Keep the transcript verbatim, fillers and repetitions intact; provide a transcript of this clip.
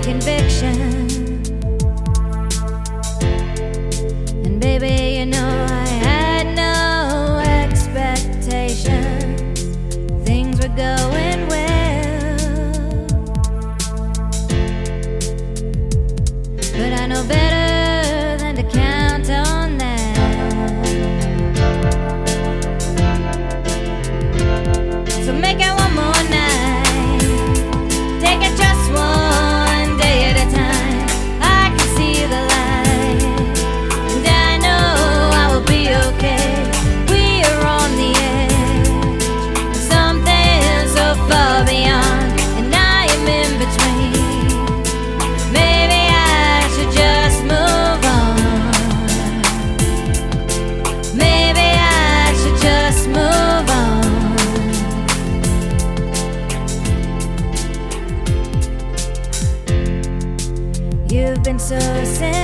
conviction. And baby, you know I had no expectations. Things were going well, but I know better than to count on that. So make it one more night, take it just one day at a time. I can see the light, and I know I will be okay. We are on the edge of something so far beyond, and I am in between. Maybe I should just move on. Maybe I should just move on. You've been so simple.